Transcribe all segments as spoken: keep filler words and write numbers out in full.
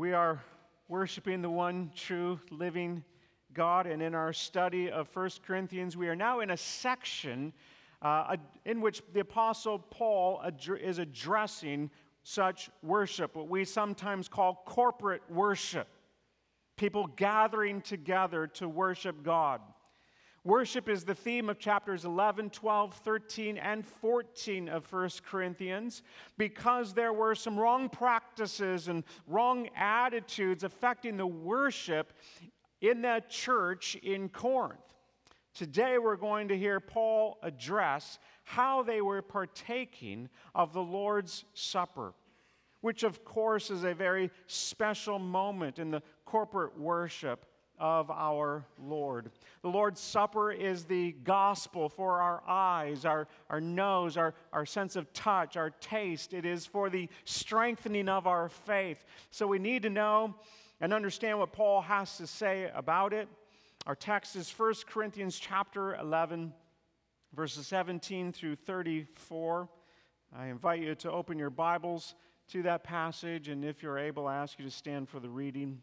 We are worshiping the one true living God, and in our study of First Corinthians, we are now in a section uh, in which the Apostle Paul ad- is addressing such worship, what we sometimes call corporate worship, people gathering together to worship God. Worship is the theme of chapters eleven, twelve, thirteen, and fourteen of First Corinthians because there were some wrong practices and wrong attitudes affecting the worship in that church in Corinth. Today we're going to hear Paul address how they were partaking of the Lord's Supper, which of course is a very special moment in the corporate worship of our Lord. The Lord's Supper is the gospel for our eyes, our, our nose, our, our sense of touch, our taste. It is for the strengthening of our faith. So we need to know and understand what Paul has to say about it. Our text is First Corinthians chapter eleven, verses seventeen through thirty-four. I invite you to open your Bibles to that passage, and if you're able, I ask you to stand for the reading.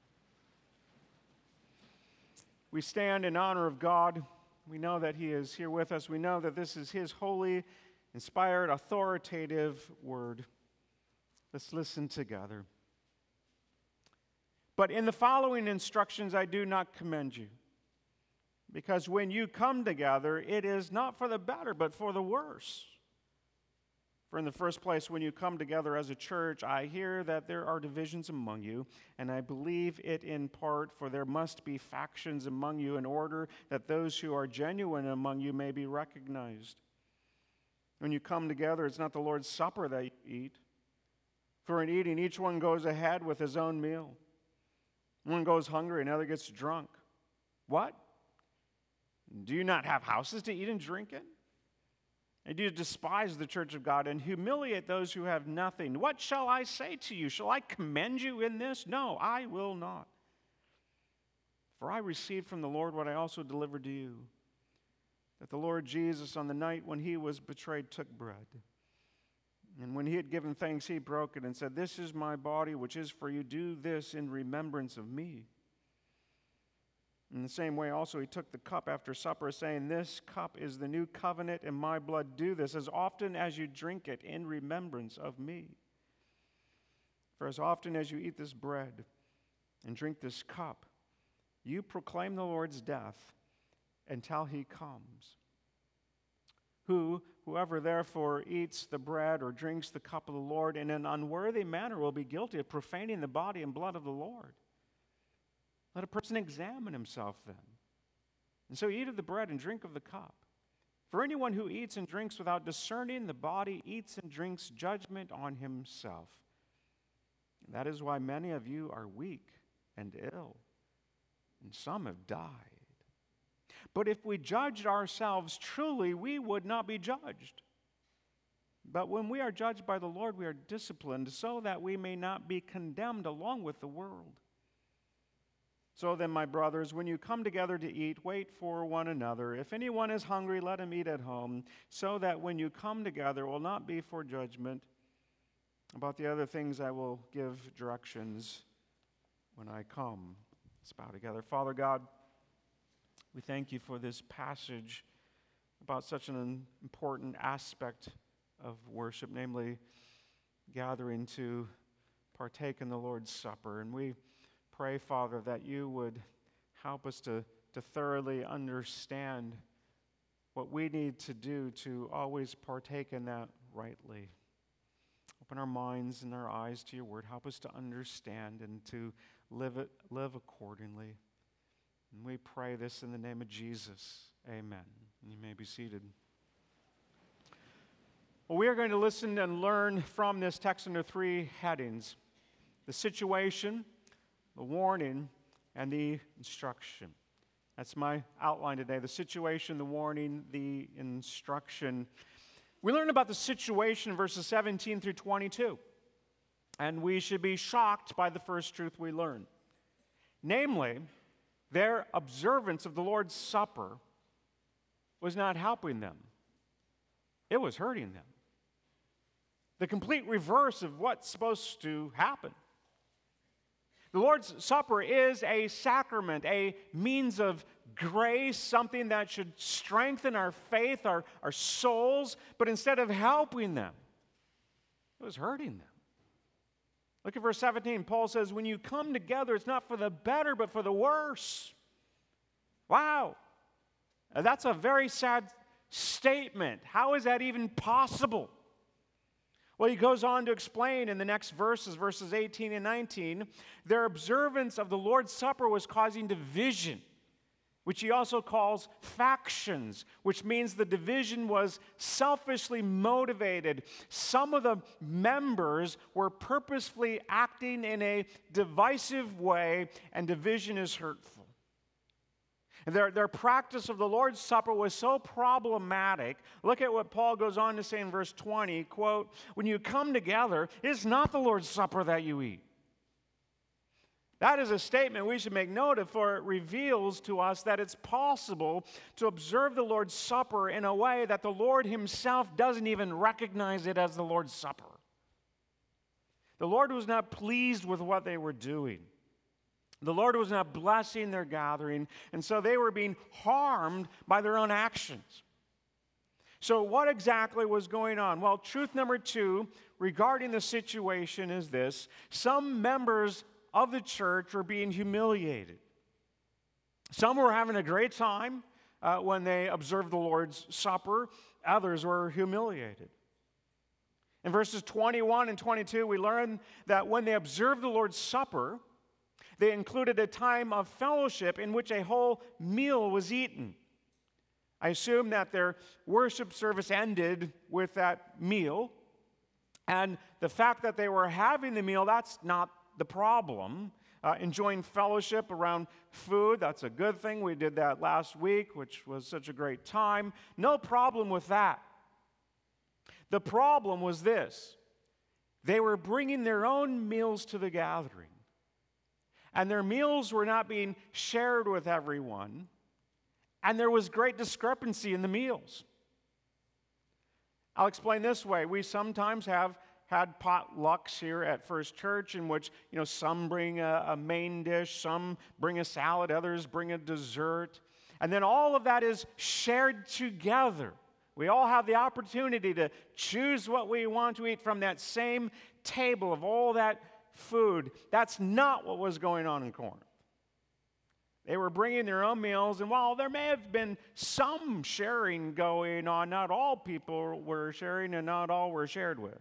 We stand in honor of God. We know that He is here with us. We know that this is His holy, inspired, authoritative word. Let's listen together. But in the following instructions I do not commend you, because when you come together, it is not for the better, but for the worse. For in the first place, when you come together as a church, I hear that there are divisions among you, and I believe it in part, for there must be factions among you in order that those who are genuine among you may be recognized. When you come together, it's not the Lord's Supper that you eat. For in eating, each one goes ahead with his own meal. One goes hungry, another gets drunk. What? Do you not have houses to eat and drink in? And do you despise the church of God and humiliate those who have nothing? What shall I say to you? Shall I commend you in this? No, I will not. For I received from the Lord what I also delivered to you, that the Lord Jesus, on the night when he was betrayed, took bread. And when he had given thanks, he broke it and said, "This is my body, which is for you. Do this in remembrance of me." In the same way also he took the cup after supper, saying, "This cup is the new covenant in my blood. Do this as often as you drink it in remembrance of me. For as often as you eat this bread and drink this cup, you proclaim the Lord's death until he comes. Who, whoever therefore eats the bread or drinks the cup of the Lord in an unworthy manner will be guilty of profaning the body and blood of the Lord. Let a person examine himself then. And so eat of the bread and drink of the cup. For anyone who eats and drinks without discerning the body eats and drinks judgment on himself. That is why many of you are weak and ill, and some have died. But if we judged ourselves truly, we would not be judged. But when we are judged by the Lord, we are disciplined so that we may not be condemned along with the world. So then, my brothers, when you come together to eat, wait for one another. If anyone is hungry, let him eat at home, so that when you come together, it will not be for judgment. About the other things, I will give directions when I come." Let's bow together. Father God, we thank you for this passage about such an important aspect of worship, namely gathering to partake in the Lord's Supper. And we pray, Father, that you would help us to, to thoroughly understand what we need to do to always partake in that rightly. Open our minds and our eyes to your word. Help us to understand and to live it, live accordingly. And we pray this in the name of Jesus. Amen. You may be seated. Well, we are going to listen and learn from this text under three headings: the situation, the warning, and the instruction. That's my outline today: the situation, the warning, the instruction. We learn about the situation in verses seventeen through twenty-two, and we should be shocked by the first truth we learn. Namely, their observance of the Lord's Supper was not helping them. It was hurting them. The complete reverse of what's supposed to happen. The Lord's Supper is a sacrament, a means of grace, something that should strengthen our faith, our, our souls, but instead of helping them, it was hurting them. Look at verse seventeen. Paul says, when you come together, it's not for the better, but for the worse. Wow. That's a very sad statement. How is that even possible? Well, he goes on to explain in the next verses, verses eighteen and nineteen, their observance of the Lord's Supper was causing division, which he also calls factions, which means the division was selfishly motivated. Some of the members were purposefully acting in a divisive way, and division is hurtful. Their, their practice of the Lord's Supper was so problematic. Look at what Paul goes on to say in verse twenty, quote, when you come together, it's not the Lord's Supper that you eat. That is a statement we should make note of, for it reveals to us that it's possible to observe the Lord's Supper in a way that the Lord himself doesn't even recognize it as the Lord's Supper. The Lord was not pleased with what they were doing. The Lord was not blessing their gathering, and so they were being harmed by their own actions. So what exactly was going on? Well, truth number two regarding the situation is this. Some members of the church were being humiliated. Some were having a great time uh, when they observed the Lord's Supper. Others were humiliated. In verses twenty-one and twenty-two, we learn that when they observed the Lord's Supper, they included a time of fellowship in which a whole meal was eaten. I assume that their worship service ended with that meal. And the fact that they were having the meal, that's not the problem. Uh, enjoying fellowship around food, that's a good thing. We did that last week, which was such a great time. No problem with that. The problem was this. They were bringing their own meals to the gathering. And their meals were not being shared with everyone. And there was great discrepancy in the meals. I'll explain this way. We sometimes have had potlucks here at First Church in which, you know, some bring a, a main dish, some bring a salad, others bring a dessert. And then all of that is shared together. We all have the opportunity to choose what we want to eat from that same table of all that food. That's not what was going on in Corinth. They were bringing their own meals, and while there may have been some sharing going on, not all people were sharing and not all were shared with.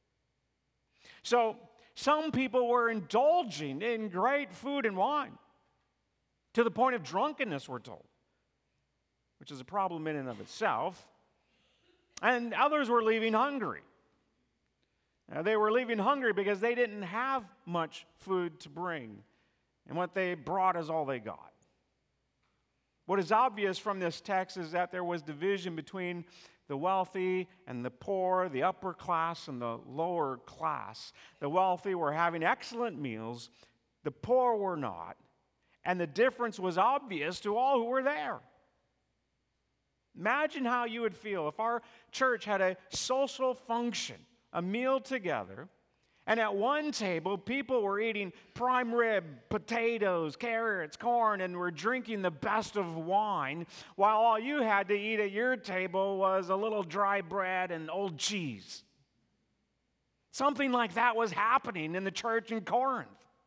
So some people were indulging in great food and wine to the point of drunkenness, we're told, which is a problem in and of itself. And others were leaving hungry. Now, they were leaving hungry because they didn't have much food to bring, and what they brought is all they got. What is obvious from this text is that there was division between the wealthy and the poor, the upper class and the lower class. The wealthy were having excellent meals, the poor were not, and the difference was obvious to all who were there. Imagine how you would feel if our church had a social function, a meal together, and at one table, people were eating prime rib, potatoes, carrots, corn, and were drinking the best of wine, while all you had to eat at your table was a little dry bread and old cheese. Something like that was happening in the church in Corinth.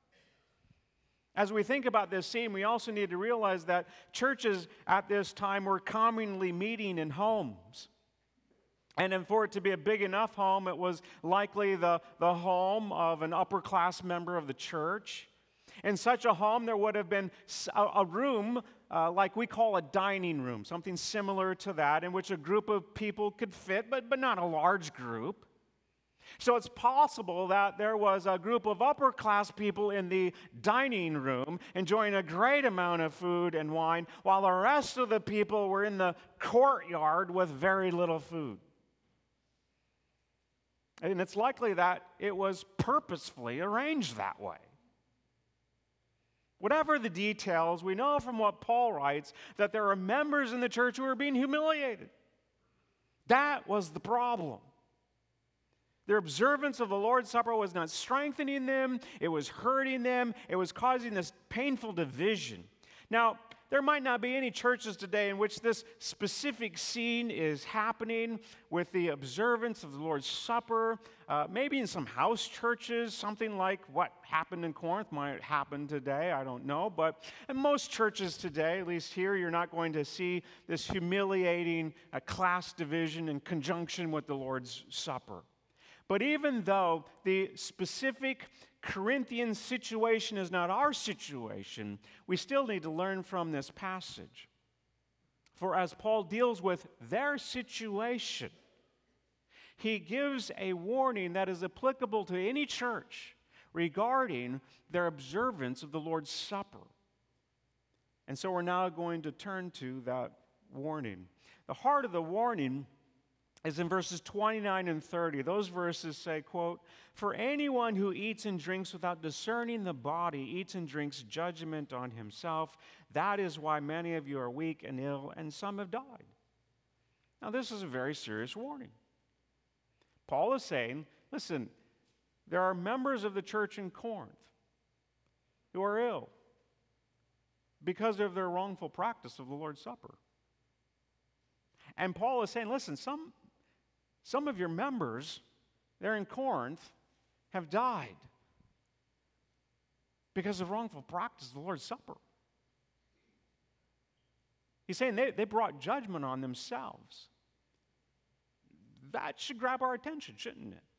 As we think about this scene, we also need to realize that churches at this time were commonly meeting in homes. And then for it to be a big enough home, it was likely the, the home of an upper class member of the church. In such a home, there would have been a, a room uh, like we call a dining room, something similar to that, in which a group of people could fit, but, but not a large group. So it's possible that there was a group of upper class people in the dining room enjoying a great amount of food and wine, while the rest of the people were in the courtyard with very little food. And it's likely that it was purposefully arranged that way. Whatever the details, we know from what Paul writes that there are members in the church who are being humiliated. That was the problem. Their observance of the Lord's Supper was not strengthening them, it was hurting them, it was causing this painful division. Now, there might not be any churches today in which this specific scene is happening with the observance of the Lord's Supper. Uh, maybe in some house churches, something like what happened in Corinth might happen today. I don't know. But in most churches today, at least here, you're not going to see this humiliating uh, class division in conjunction with the Lord's Supper. But even though the specific Corinthian situation is not our situation, we still need to learn from this passage. For as Paul deals with their situation, he gives a warning that is applicable to any church regarding their observance of the Lord's Supper. And so we're now going to turn to that warning. The heart of the warning is in verses twenty-nine and thirty. Those verses say, quote, "For anyone who eats and drinks without discerning the body eats and drinks judgment on himself. That is why many of you are weak and ill, and some have died." Now, this is a very serious warning. Paul is saying, listen, there are members of the church in Corinth who are ill because of their wrongful practice of the Lord's Supper. And Paul is saying, listen, some Some of your members there in Corinth have died because of wrongful practice of the Lord's Supper. He's saying they, they brought judgment on themselves. That should grab our attention, shouldn't it?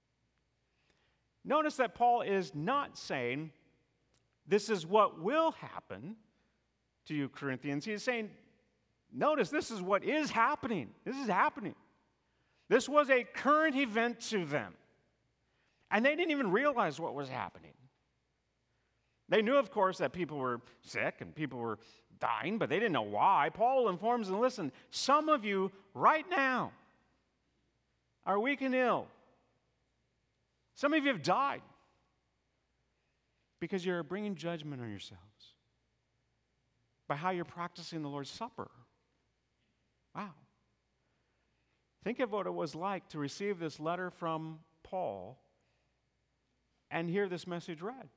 Notice that Paul is not saying this is what will happen to you, Corinthians. He is saying, notice this is what is happening. This is happening. This was a current event to them. And they didn't even realize what was happening. They knew, of course, that people were sick and people were dying, but they didn't know why. Paul informs them, listen, some of you right now are weak and ill. Some of you have died because you're bringing judgment on yourselves by how you're practicing the Lord's Supper. Wow. Think of what it was like to receive this letter from Paul and hear this message read.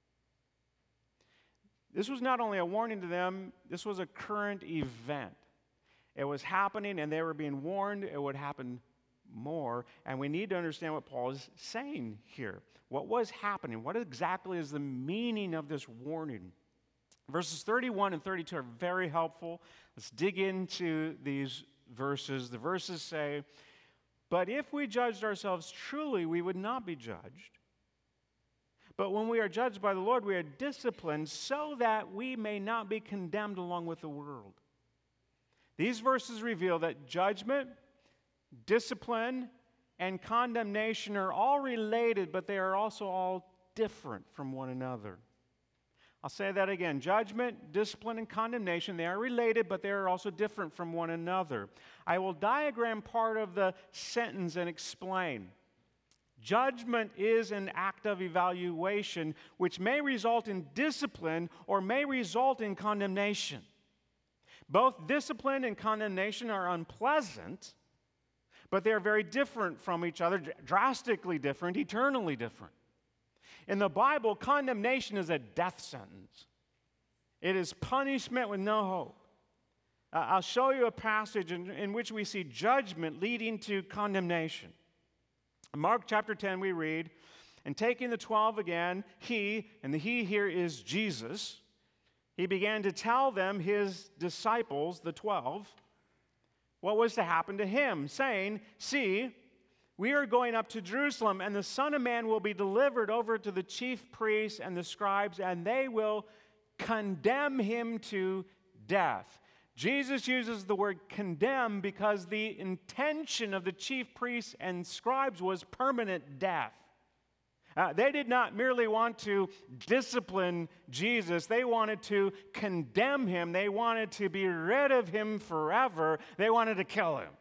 This was not only a warning to them, this was a current event. It was happening and they were being warned it would happen more. And we need to understand what Paul is saying here. What was happening? What exactly is the meaning of this warning? Verses thirty-one and thirty-two are very helpful. Let's dig into these verses. The verses say, "But if we judged ourselves truly, we would not be judged. But when we are judged by the Lord, we are disciplined so that we may not be condemned along with the world." These verses reveal that judgment, discipline, and condemnation are all related, but they are also all different from one another. I'll say that again. Judgment, discipline, and condemnation, they are related, but they are also different from one another. I will diagram part of the sentence and explain. Judgment is an act of evaluation which may result in discipline or may result in condemnation. Both discipline and condemnation are unpleasant, but they are very different from each other, drastically different, eternally different. In the Bible, condemnation is a death sentence. It is punishment with no hope. Uh, I'll show you a passage in, in which we see judgment leading to condemnation. In Mark chapter ten, we read, "And taking the twelve again, he," and the he here is Jesus, "he began to tell them," his disciples, the twelve, what was to happen to him, saying, "See, we are going up to Jerusalem, and the Son of Man will be delivered over to the chief priests and the scribes, and they will condemn him to death." Jesus uses the word condemn because the intention of the chief priests and scribes was permanent death. Uh, they did not merely want to discipline Jesus. They wanted to condemn him. They wanted to be rid of him forever. They wanted to kill him.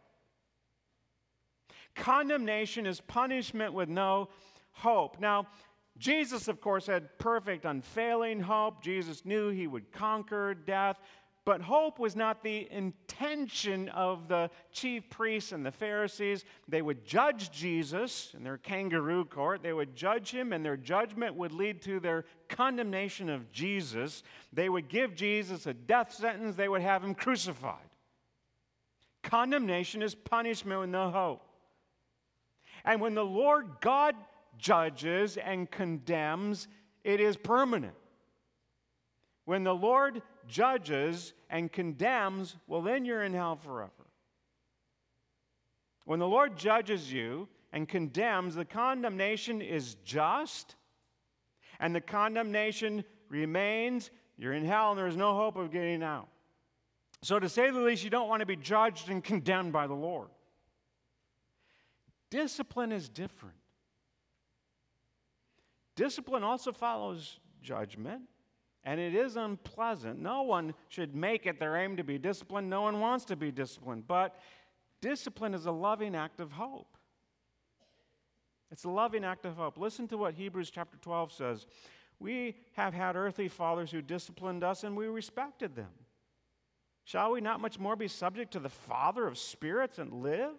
Condemnation is punishment with no hope. Now, Jesus, of course, had perfect, unfailing hope. Jesus knew he would conquer death. But hope was not the intention of the chief priests and the Pharisees. They would judge Jesus in their kangaroo court. They would judge him, and their judgment would lead to their condemnation of Jesus. They would give Jesus a death sentence. They would have him crucified. Condemnation is punishment with no hope. And when the Lord God judges and condemns, it is permanent. When the Lord judges and condemns, well, then you're in hell forever. When the Lord judges you and condemns, the condemnation is just, and the condemnation remains. You're in hell, and there's no hope of getting out. So to say the least, you don't want to be judged and condemned by the Lord. Discipline is different. Discipline also follows judgment. And it is unpleasant. No one should make it their aim to be disciplined. No one wants to be disciplined. But discipline is a loving act of hope. It's a loving act of hope. Listen to what Hebrews chapter twelve says. We have had earthly fathers who disciplined us, and we respected them. Shall we not much more be subject to the Father of spirits and live?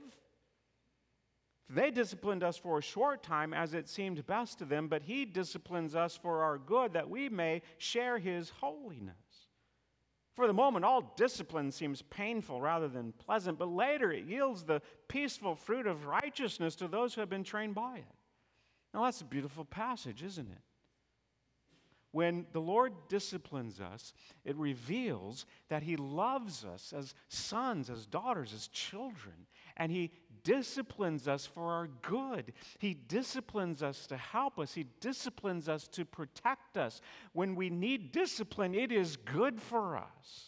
They disciplined us for a short time as it seemed best to them, but he disciplines us for our good, that we may share his holiness. For the moment, all discipline seems painful rather than pleasant, but later it yields the peaceful fruit of righteousness to those who have been trained by it. Now that's a beautiful passage, isn't it? When the Lord disciplines us, it reveals that he loves us as sons, as daughters, as children, and he disciplines us for our good. He disciplines us to help us. He disciplines us to protect us. When we need discipline, it is good for us.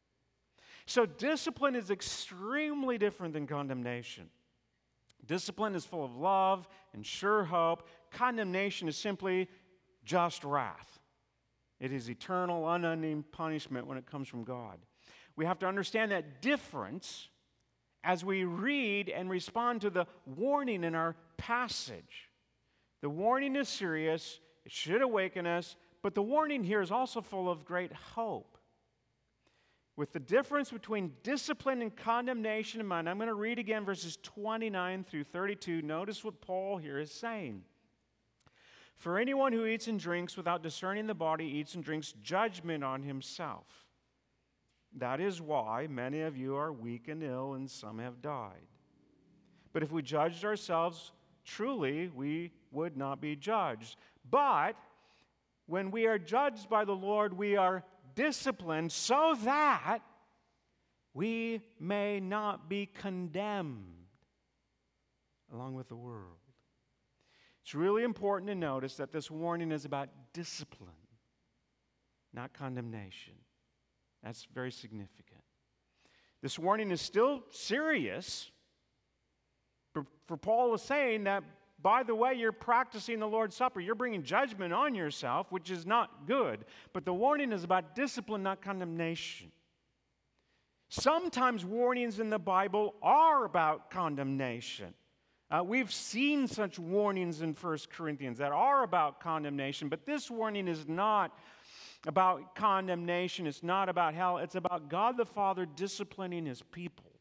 So discipline is extremely different than condemnation. Discipline is full of love and sure hope. Condemnation is simply just wrath. It is eternal, unending punishment when it comes from God. We have to understand that difference as we read and respond to the warning in our passage. The warning is serious. It should awaken us. But the warning here is also full of great hope. With the difference between discipline and condemnation in mind, I'm going to read again verses twenty-nine through thirty-two. Notice what Paul here is saying. For anyone who eats and drinks without discerning the body eats and drinks judgment on himself. That is why many of you are weak and ill, and some have died. But if we judged ourselves truly, we would not be judged. But when we are judged by the Lord, we are disciplined so that we may not be condemned along with the world. It's really important to notice that this warning is about discipline, not condemnation. That's very significant. This warning is still serious. For, for Paul is saying that, by the way, you're practicing the Lord's Supper. You're bringing judgment on yourself, which is not good. But the warning is about discipline, not condemnation. Sometimes warnings in the Bible are about condemnation. Uh, we've seen such warnings in First Corinthians that are about condemnation, but this warning is not about condemnation. It's not about hell. It's about God the Father disciplining his people.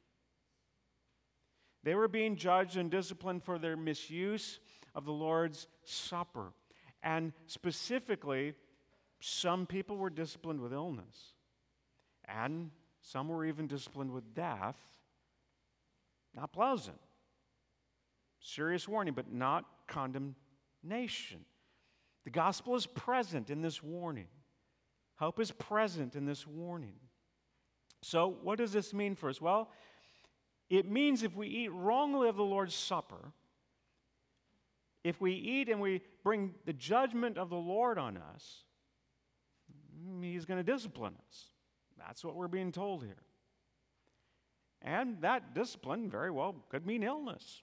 They were being judged and disciplined for their misuse of the Lord's Supper. And specifically, some people were disciplined with illness, and some were even disciplined with death. Not pleasant. Serious warning, but not condemnation. The gospel is present in this warning. Hope is present in this warning. So, what does this mean for us? Well, it means if we eat wrongly of the Lord's Supper, if we eat and we bring the judgment of the Lord on us, he's going to discipline us. That's what we're being told here. And that discipline very well could mean illness.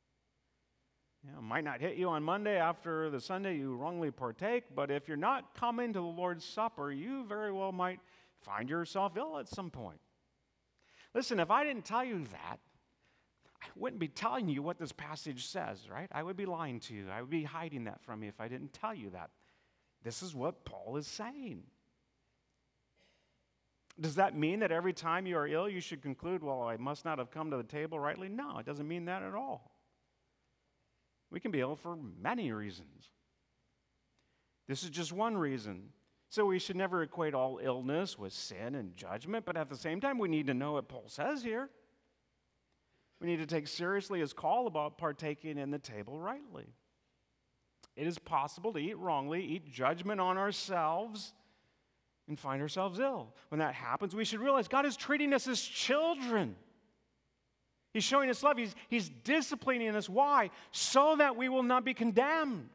You know, it might not hit you on Monday after the Sunday you wrongly partake, but if you're not coming to the Lord's Supper, you very well might find yourself ill at some point. Listen, if I didn't tell you that, I wouldn't be telling you what this passage says, right? I would be lying to you. I would be hiding that from you if I didn't tell you that. This is what Paul is saying. Does that mean that every time you are ill, you should conclude, well, I must not have come to the table rightly? No, it doesn't mean that at all. We can be ill for many reasons. This is just one reason. So we should never equate all illness with sin and judgment, but at the same time, we need to know what Paul says here. We need to take seriously his call about partaking in the table rightly. It is possible to eat wrongly, eat judgment on ourselves, and find ourselves ill. When that happens, we should realize God is treating us as children. He's showing us love. He's, he's disciplining us. Why? So that we will not be condemned.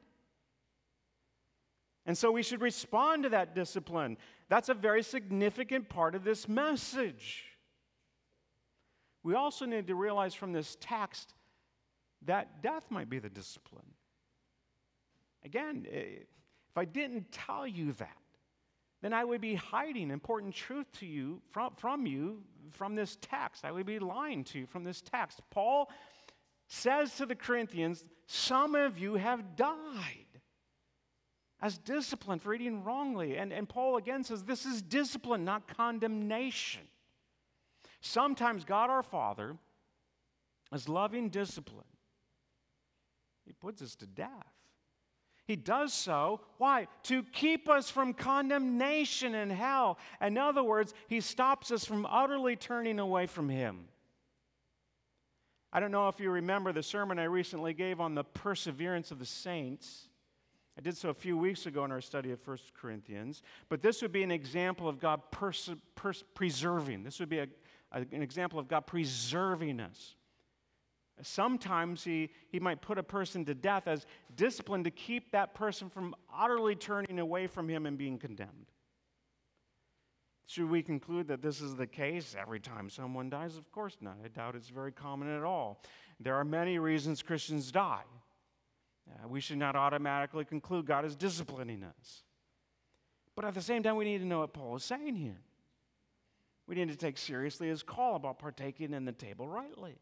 And so we should respond to that discipline. That's a very significant part of this message. We also need to realize from this text that death might be the discipline. Again, if I didn't tell you that, then I would be hiding important truth to you from, from you from this text. I would be lying to you from this text. Paul says to the Corinthians, some of you have died as discipline for eating wrongly. And, and Paul again says this is discipline, not condemnation. Sometimes God our Father, as loving discipline, he puts us to death. He does so, why? To keep us from condemnation and hell. In other words, he stops us from utterly turning away from him. I don't know if you remember the sermon I recently gave on the perseverance of the saints. I did so a few weeks ago in our study of First Corinthians. But this would be an example of God perse- perse- preserving. This would be a, a, an example of God preserving us. Sometimes he, he might put a person to death as discipline to keep that person from utterly turning away from him and being condemned. Should we conclude that this is the case every time someone dies? Of course not. I doubt it's very common at all. There are many reasons Christians die. Uh, we should not automatically conclude God is disciplining us. But at the same time, we need to know what Paul is saying here. We need to take seriously his call about partaking in the table rightly.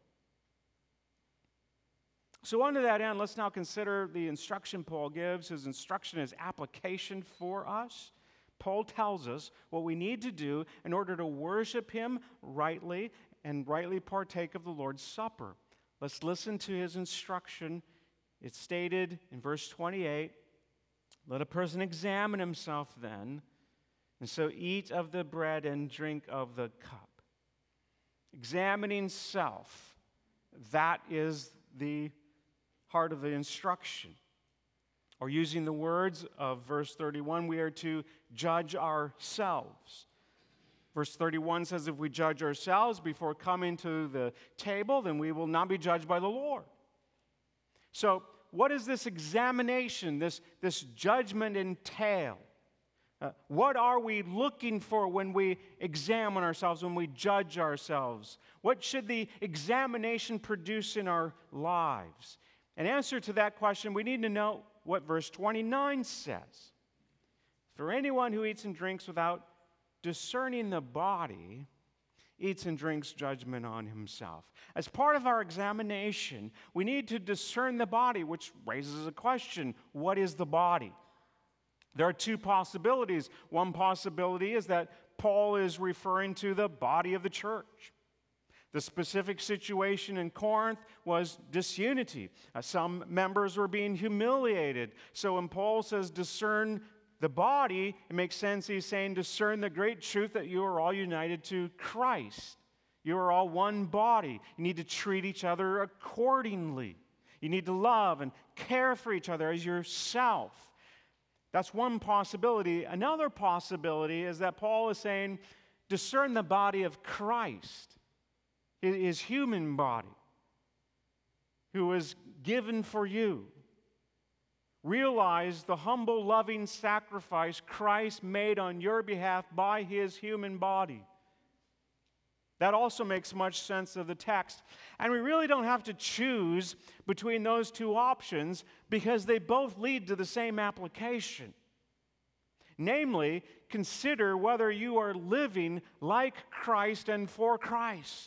So unto that end, let's now consider the instruction Paul gives. His instruction is application for us. Paul tells us what we need to do in order to worship him rightly and rightly partake of the Lord's Supper. Let's listen to his instruction. It's stated in verse twenty-eight, let a person examine himself then, and so eat of the bread and drink of the cup. Examining self, that is the heart of the instruction. Or using the words of verse thirty-one, we are to judge ourselves. Verse thirty-one says, if we judge ourselves before coming to the table, then we will not be judged by the Lord. So, what does this examination, this, this judgment entail? Uh, what are we looking for when we examine ourselves, when we judge ourselves? What should the examination produce in our lives? In answer to that question, we need to know what verse twenty-nine says. For anyone who eats and drinks without discerning the body eats and drinks judgment on himself. As part of our examination, we need to discern the body, which raises a question. What is the body? There are two possibilities. One possibility is that Paul is referring to the body of the church. The specific situation in Corinth was disunity. Uh, some members were being humiliated. So when Paul says discern the body, it makes sense he's saying discern the great truth that you are all united to Christ. You are all one body. You need to treat each other accordingly. You need to love and care for each other as yourself. That's one possibility. Another possibility is that Paul is saying discern the body of Christ, his human body, who was given for you. Realize the humble, loving sacrifice Christ made on your behalf by his human body. That also makes much sense of the text. And we really don't have to choose between those two options because they both lead to the same application. Namely, consider whether you are living like Christ and for Christ.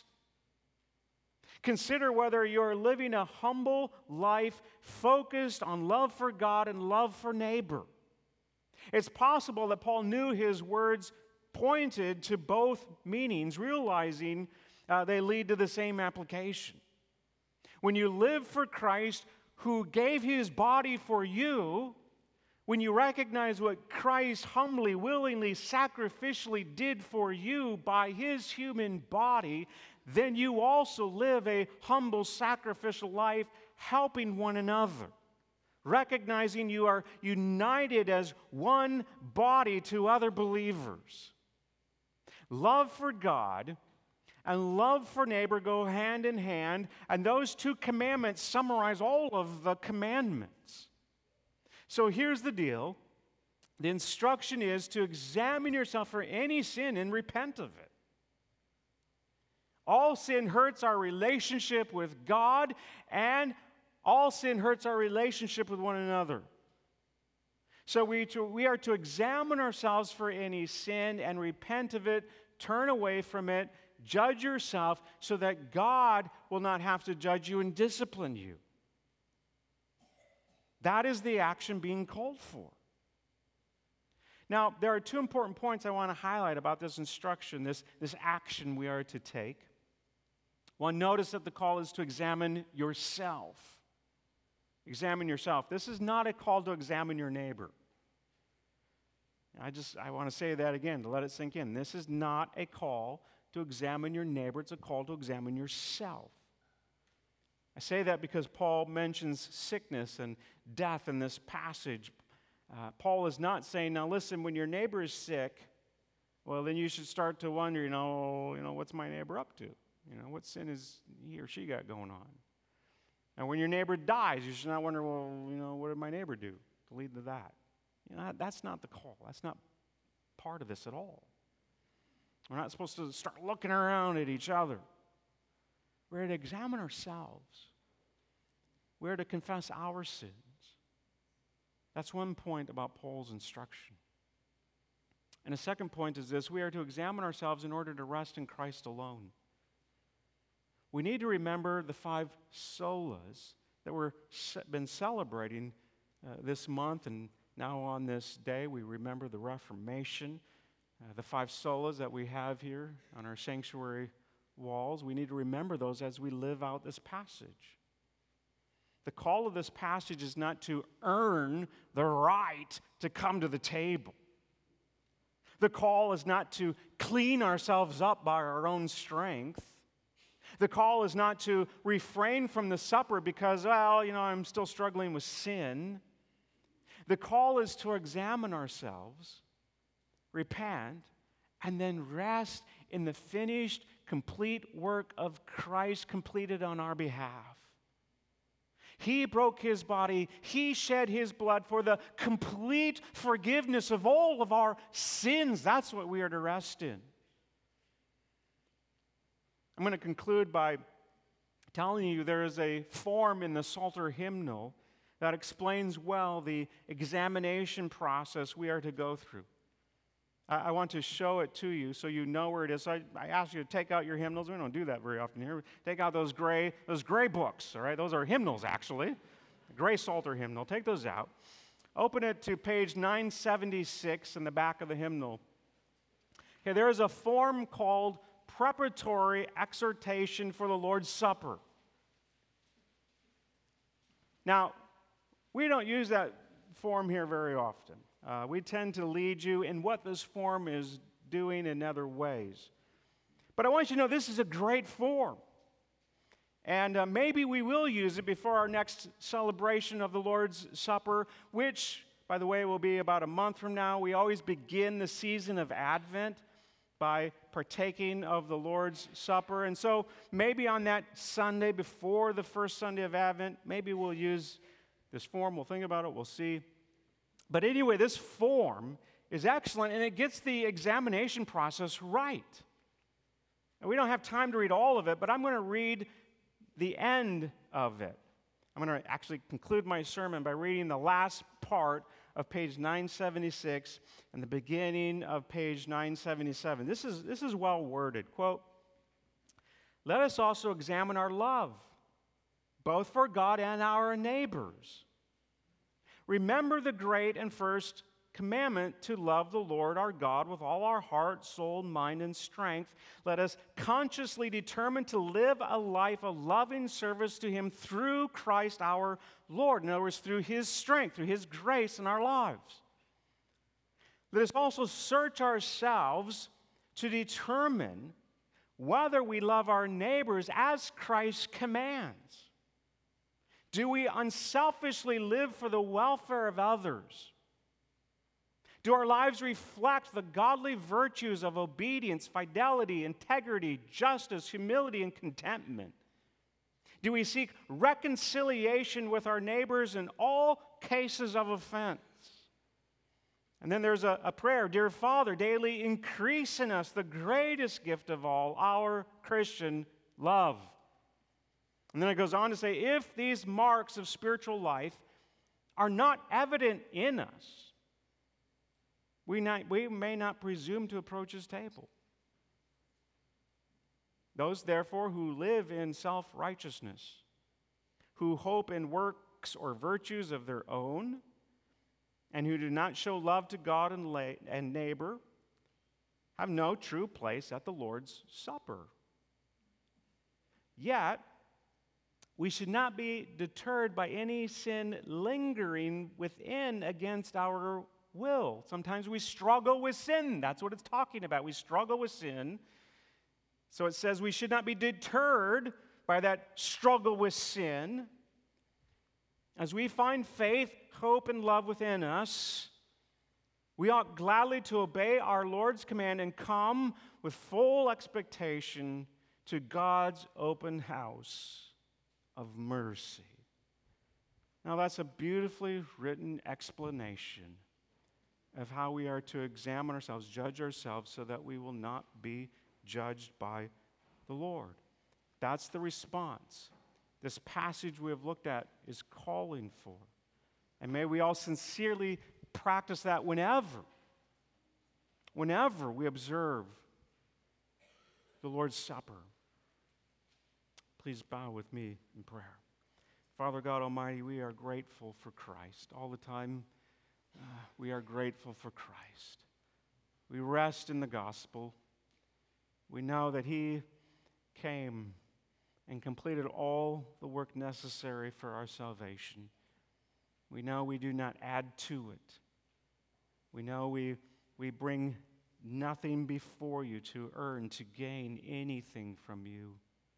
Consider whether you're living a humble life focused on love for God and love for neighbor. It's possible that Paul knew his words pointed to both meanings, realizing uh, they lead to the same application. When you live for Christ, who gave his body for you, when you recognize what Christ humbly, willingly, sacrificially did for you by his human body, then you also live a humble, sacrificial life, helping one another, recognizing you are united as one body to other believers. Love for God and love for neighbor go hand in hand, and those two commandments summarize all of the commandments. So here's the deal. The instruction is to examine yourself for any sin and repent of it. All sin hurts our relationship with God, and all sin hurts our relationship with one another. So we, to, we are to examine ourselves for any sin and repent of it, turn away from it, judge yourself so that God will not have to judge you and discipline you. That is the action being called for. Now, there are two important points I want to highlight about this instruction, this, this action we are to take. One, notice that the call is to examine yourself. Examine yourself. This is not a call to examine your neighbor. I just, I want to say that again to let it sink in. This is not a call to examine your neighbor. It's a call to examine yourself. I say that because Paul mentions sickness and death in this passage. Uh, Paul is not saying, now listen, when your neighbor is sick, well, then you should start to wonder, you know, you know, what's my neighbor up to? You know, what sin is he or she got going on? And when your neighbor dies, you should not wonder, well, you know, what did my neighbor do to lead to that? You know, that's not the call. That's not part of this at all. We're not supposed to start looking around at each other. We're to examine ourselves. We're to confess our sins. That's one point about Paul's instruction. And a second point is this: we are to examine ourselves in order to rest in Christ alone. We need to remember the five solas that we've been celebrating uh, this month, and now on this day we remember the Reformation, uh, the five solas that we have here on our sanctuary walls. We need to remember those as we live out this passage. The call of this passage is not to earn the right to come to the table. The call is not to clean ourselves up by our own strength. The call is not to refrain from the supper because, well, you know, I'm still struggling with sin. The call is to examine ourselves, repent, and then rest in the finished, complete work of Christ completed on our behalf. He broke his body. He shed his blood for the complete forgiveness of all of our sins. That's what we are to rest in. I'm going to conclude by telling you there is a form in the Psalter hymnal that explains well the examination process we are to go through. I, I want to show it to you so you know where it is. So I, I ask you to take out your hymnals. We don't do that very often here. Take out those gray, those gray books, all right? Those are hymnals, actually. A gray Psalter hymnal. Take those out. Open it to page nine seventy-six in the back of the hymnal. Okay, there is a form called Preparatory Exhortation for the Lord's Supper. Now, we don't use that form here very often. Uh, we tend to lead you in what this form is doing in other ways. But I want you to know this is a great form. And uh, maybe we will use it before our next celebration of the Lord's Supper, which, by the way, will be about a month from now. We always begin the season of Advent by partaking of the Lord's Supper. And so maybe on that Sunday before the first Sunday of Advent, maybe we'll use this form. We'll think about it. We'll see. But anyway, this form is excellent, and it gets the examination process right. And we don't have time to read all of it, but I'm going to read the end of it. I'm going to actually conclude my sermon by reading the last part of page nine seventy-six and the beginning of page nine seventy-seven. This is, this is well worded. Quote, "Let us also examine our love, both for God and our neighbors. Remember the great and first commandment to love the Lord our God with all our heart, soul, mind, and strength. Let us consciously determine to live a life of loving service to Him through Christ our Lord. In other words, through His strength, through His grace in our lives. Let us also search ourselves to determine whether we love our neighbors as Christ commands. Do we unselfishly live for the welfare of others? Do our lives reflect the godly virtues of obedience, fidelity, integrity, justice, humility, and contentment? Do we seek reconciliation with our neighbors in all cases of offense? And then there's a, a prayer, Dear Father, daily increase in us the greatest gift of all, our Christian love. And then it goes on to say, if these marks of spiritual life are not evident in us, we, not, we may not presume to approach His table. Those, therefore, who live in self-righteousness, who hope in works or virtues of their own, and who do not show love to God and, la- and neighbor, have no true place at the Lord's Supper. Yet, we should not be deterred by any sin lingering within against our will. Sometimes we struggle with sin. That's what it's talking about. We struggle with sin. So it says we should not be deterred by that struggle with sin. As we find faith, hope, and love within us, we ought gladly to obey our Lord's command and come with full expectation to God's open house of mercy. Now, that's a beautifully written explanation of how we are to examine ourselves, judge ourselves, so that we will not be judged by the Lord. That's the response this passage we have looked at is calling for. And may we all sincerely practice that whenever, whenever we observe the Lord's Supper. Please bow with me in prayer. Father God Almighty, we are grateful for Christ. All the time, uh, we are grateful for Christ. We rest in the gospel. We know that He came and completed all the work necessary for our salvation. We know we do not add to it. We know we, we bring nothing before you to earn, to gain anything from you.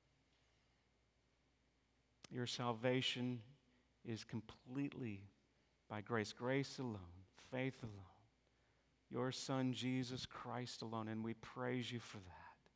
Your salvation is completely by grace, grace alone, faith alone, your Son, Jesus Christ alone, and we praise you for that.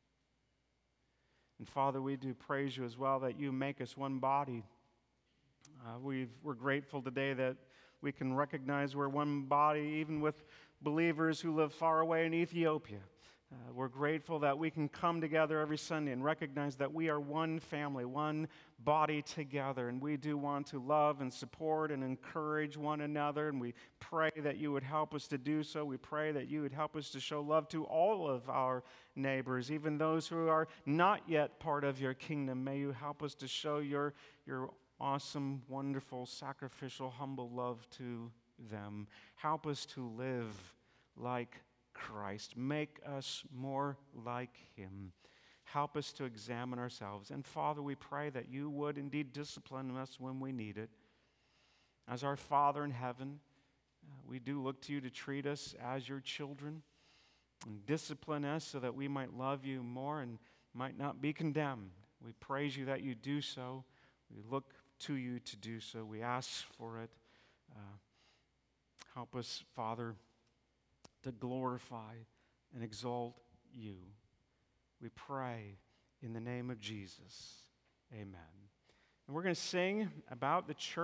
And Father, we do praise you as well that you make us one body. Uh, we've, we're grateful today that we can recognize we're one body even with believers who live far away in Ethiopia. Uh, we're grateful that we can come together every Sunday and recognize that we are one family, one body together, and we do want to love and support and encourage one another, and we pray that you would help us to do so. We pray that you would help us to show love to all of our neighbors, even those who are not yet part of your kingdom. May you help us to show your, your awesome, wonderful, sacrificial, humble love to them. Help us to live like Christ. Make us more like Him. Help us to examine ourselves. And Father, we pray that you would indeed discipline us when we need it. As our Father in heaven, uh, we do look to you to treat us as your children and discipline us so that we might love you more and might not be condemned. We praise you that you do so. We look to you to do so. We ask for it. Uh, help us, Father, to glorify and exalt you. We pray in the name of Jesus. Amen. And we're going to sing about the church.